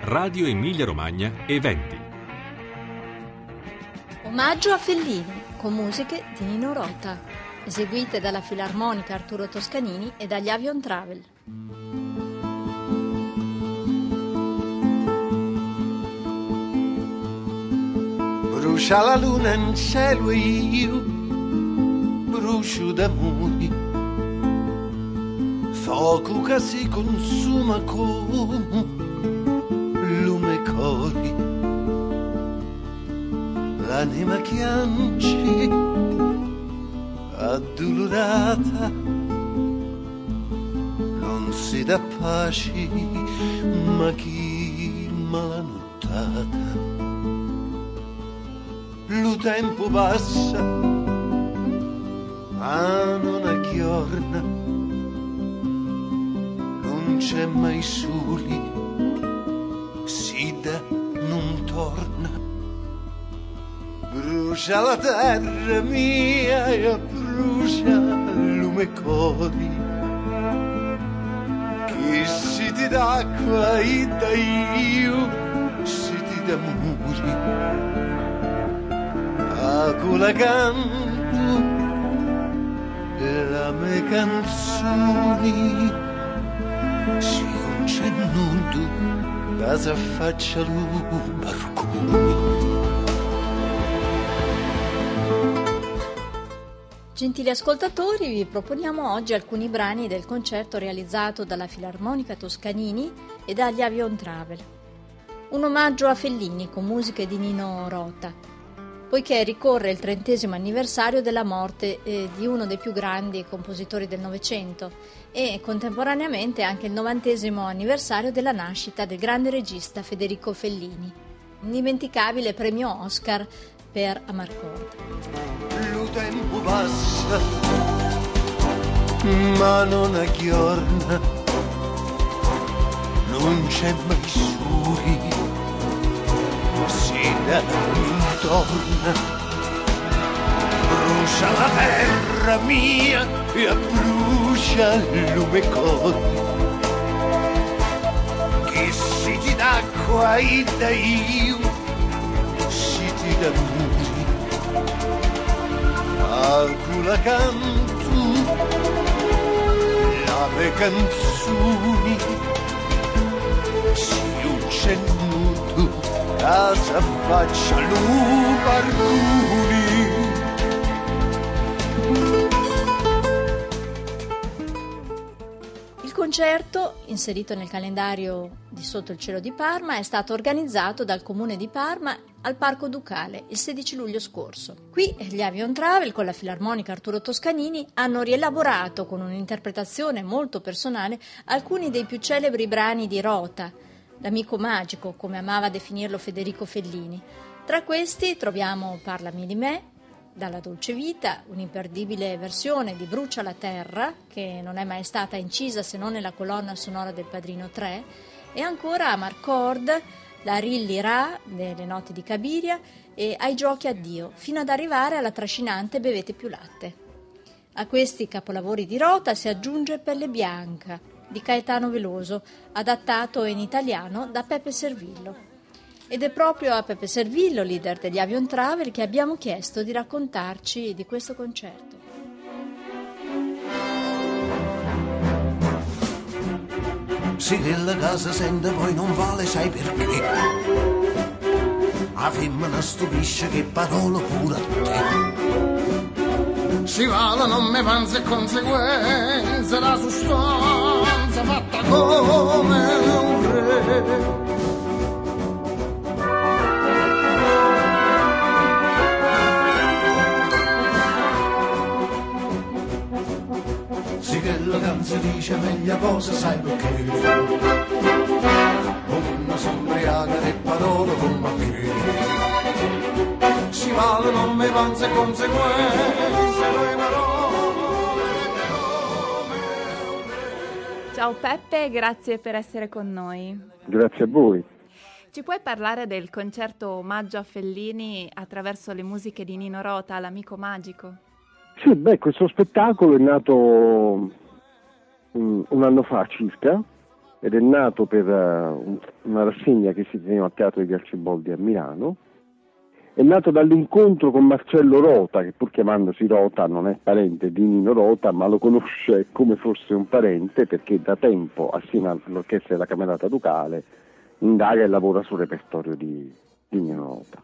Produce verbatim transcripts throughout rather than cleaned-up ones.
Radio Emilia Romagna Eventi. Omaggio a Fellini con musiche di Nino Rota, eseguite dalla Filarmonica Arturo Toscanini e dagli Avion Travel. Brucia la luna in cielo e io brucio d'amore, fuoco che si consuma come lume cori, l'anima chiange addolorata, non si dà pace ma chi malanottata. Lo tempo passa ma non aggiorna, non c'è mai soli, si dà non torna. Brucia la terra mia e brucia il lume cori, che si ti d'acqua e da io si ti d'amore. Con la canto la mia canzoni, si un cennuto da s'affaccia lu barconi. Gentili ascoltatori, vi proponiamo oggi alcuni brani del concerto realizzato dalla Filarmonica Toscanini e dagli Avion Travel. Un omaggio a Fellini con musiche di Nino Rota, poiché ricorre il trentesimo anniversario della morte eh, di uno dei più grandi compositori del Novecento e contemporaneamente anche il novantesimo anniversario della nascita del grande regista Federico Fellini, indimenticabile premio Oscar per Amarcord. Lo tempo passa ma non aggiorna, non c'è mai soli, si dà intorno. Brucia la terra mia e brucia il lume cori, che si ti d'acqua e da io si ti dà muri. Acula canto la mia canzoni, si un cennuto casa faccia lu barconi. Il concerto, inserito nel calendario di Sotto il cielo di Parma, è stato organizzato dal Comune di Parma al Parco Ducale il sedici luglio scorso. Qui gli Avion Travel con la Filarmonica Arturo Toscanini hanno rielaborato con un'interpretazione molto personale alcuni dei più celebri brani di Rota, l'amico magico, come amava definirlo Federico Fellini. Tra questi troviamo Parlami di me, Dalla dolce vita, un'imperdibile versione di Brucia la terra, che non è mai stata incisa se non nella colonna sonora del Padrino tre, e ancora Amarcord, la Rilli Ra delle notti di Cabiria e Ai giochi addio, fino ad arrivare alla trascinante Bevete più latte. A questi capolavori di Rota si aggiunge Pelle bianca di Caetano Veloso, adattato in italiano da Peppe Servillo. Ed è proprio a Peppe Servillo, leader degli Avion Travel, che abbiamo chiesto di raccontarci di questo concerto. Sì che la casa sente poi non vale, sai perché? La femmina stupisce che parola pure a te. Si vale non me panza e conseguenze, la sostanza fatta come un re. Sì che la canzone dice meglio cosa, sai perché? Una sombriaca e parole come che si vale non me panza e conseguenze, le parole come un re. Ciao Peppe, grazie per essere con noi. Grazie a voi. Ci puoi parlare del concerto omaggio a Fellini attraverso le musiche di Nino Rota, l'amico magico? Sì, beh, questo spettacolo è nato um, un anno fa circa, ed è nato per uh, una rassegna che si teneva al Teatro degli Arciboldi a Milano. È nato dall'incontro con Marcello Rota, che pur chiamandosi Rota non è parente di Nino Rota, ma lo conosce come fosse un parente, perché da tempo, assieme all'orchestra della Camerata Ducale, indaga e lavora sul repertorio di, di Nino Rota.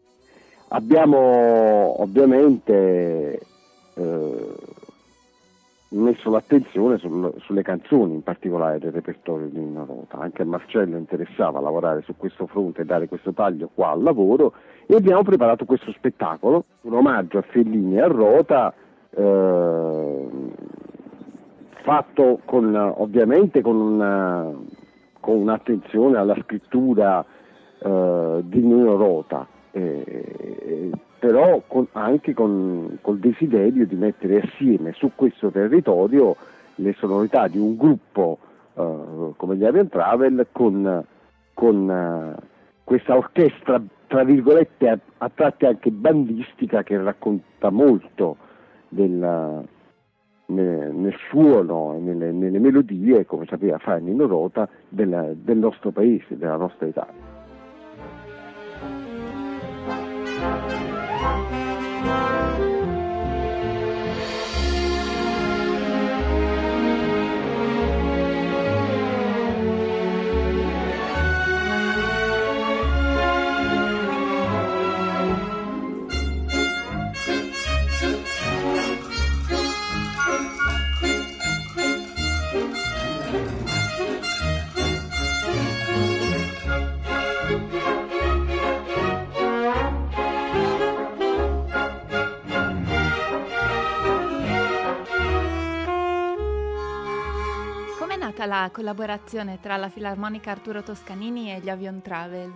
Abbiamo ovviamente eh, messo l'attenzione sul, sulle canzoni, in particolare del repertorio di Nino Rota. Anche a Marcello interessava lavorare su questo fronte e dare questo taglio qua al lavoro, e abbiamo preparato questo spettacolo, un omaggio a Fellini e a Rota, eh, fatto con, ovviamente con, una, con un'attenzione alla scrittura eh, di Nino Rota, eh, eh, però con, anche con col desiderio di mettere assieme su questo territorio le sonorità di un gruppo eh, come gli Avian Travel con, con eh, questa orchestra tra virgolette a, a tratti anche bandistica, che racconta molto del, nel, nel suono e nelle, nelle melodie, come sapeva fare Nino Rota, del, del nostro paese, della nostra Italia. La collaborazione tra la Filarmonica Arturo Toscanini e gli Avion Travel?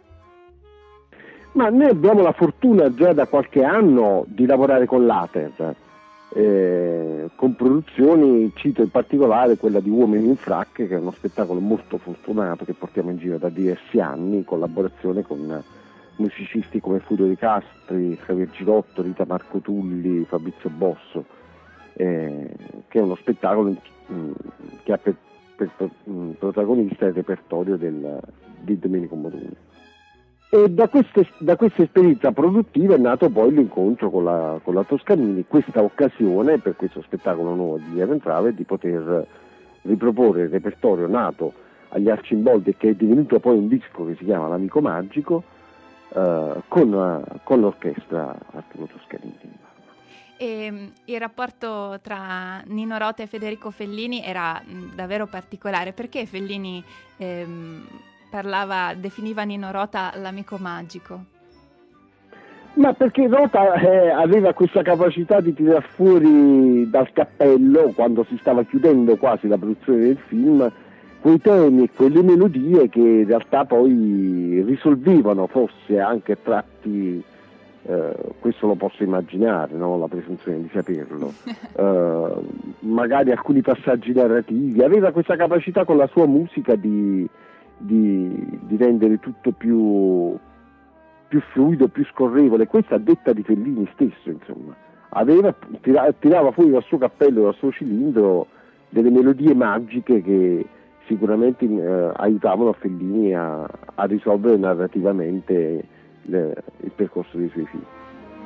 Ma noi abbiamo la fortuna già da qualche anno di lavorare con l'Ater, eh, con produzioni, cito in particolare quella di Uomini in Fracche, che è uno spettacolo molto fortunato che portiamo in giro da diversi anni, in collaborazione con musicisti come Furio Di Castri, Javier Girotto, Rita Marco Tulli, Fabrizio Bosso, eh, che è uno spettacolo mh, che ha per per protagonista il repertorio del, di Domenico Modugno. E da, queste, da questa esperienza produttiva è nato poi l'incontro con la, con la Toscanini, questa occasione per questo spettacolo nuovo di Avian Travel di poter riproporre il repertorio nato agli Arcimboldi e che è divenuto poi un disco che si chiama L'Amico Magico, eh, con, con l'orchestra Arturo Toscanini. E il rapporto tra Nino Rota e Federico Fellini era mh, davvero particolare. Perché Fellini ehm, parlava, definiva Nino Rota l'amico magico? Ma perché Rota eh, aveva questa capacità di tirar fuori dal cappello, quando si stava chiudendo quasi la produzione del film, quei temi e quelle melodie che in realtà poi risolvevano forse anche a tratti. Uh, questo lo posso immaginare, non ho la presunzione di saperlo, uh, magari alcuni passaggi narrativi, aveva questa capacità con la sua musica di, di, di rendere tutto più, più fluido, più scorrevole, questa a detta di Fellini stesso, insomma, aveva, tira, tirava fuori dal suo cappello, dal suo cilindro, delle melodie magiche che sicuramente uh, aiutavano Fellini a, a risolvere narrativamente Le, il percorso dei suoi figli.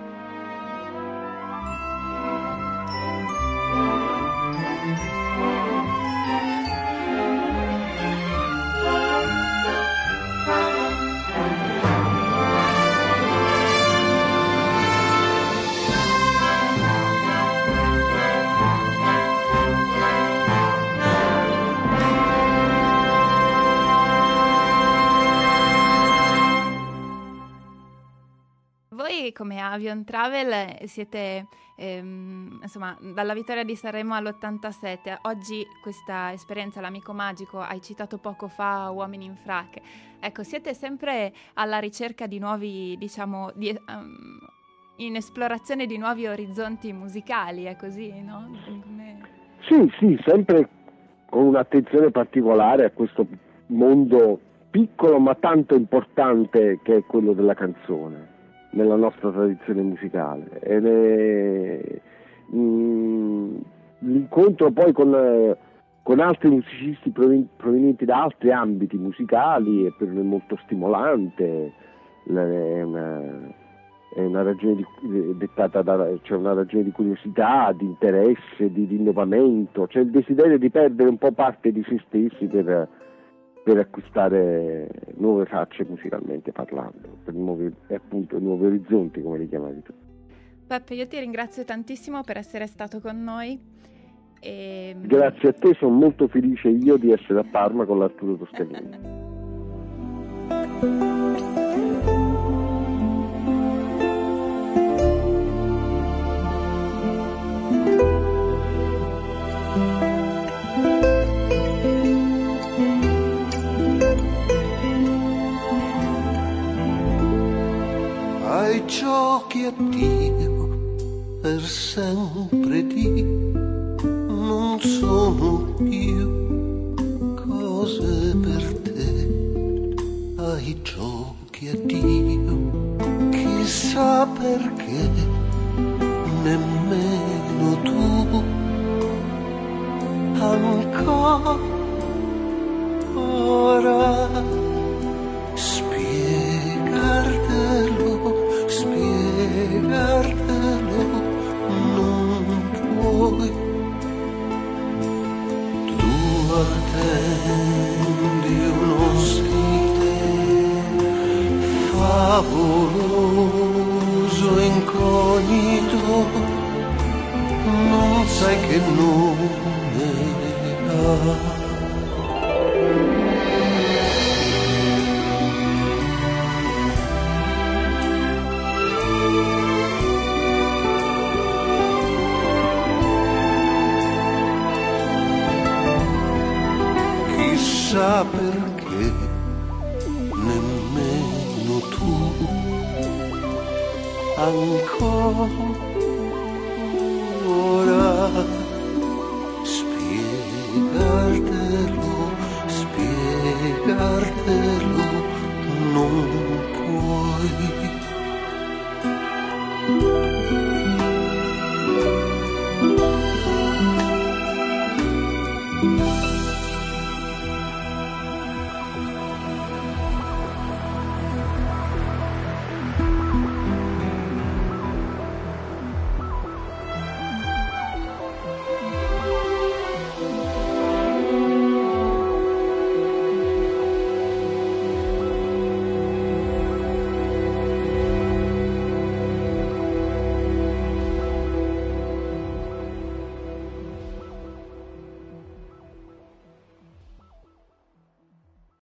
Come Avion Travel siete ehm, insomma dalla vittoria di Sanremo all'ottantasette, oggi questa esperienza l'Amico Magico, hai citato poco fa Uomini in Fracche, ecco, siete sempre alla ricerca di nuovi, diciamo, di, um, in esplorazione di nuovi orizzonti musicali, è così, no? Come... Sì, sì, sempre con un'attenzione particolare a questo mondo piccolo ma tanto importante che è quello della canzone nella nostra tradizione musicale. Ed è, mh, l'incontro poi con, con altri musicisti provenienti da altri ambiti musicali, e per me è molto stimolante, è una, è una ragione di, dettata da, cioè una ragione di curiosità, di interesse, di rinnovamento, cioè il desiderio di perdere un po' parte di se stessi per, per acquistare nuove facce musicalmente parlando, per nuovi, appunto, nuovi orizzonti, come li chiamavi tu. Peppe, io ti ringrazio tantissimo per essere stato con noi. E... Grazie a te, sono molto felice io di essere a Parma con l'Arturo Toscanini. Ai giochi a Dio per sempre Dio non sono più cose per te. Ai giochi a Dio chissà perché nemmeno tu ancora spiegartelo, spiegartelo non puoi. Tu attendi uno stile favoloso, incognito, non sai che nome ha. Chissà perché nemmeno tu ancora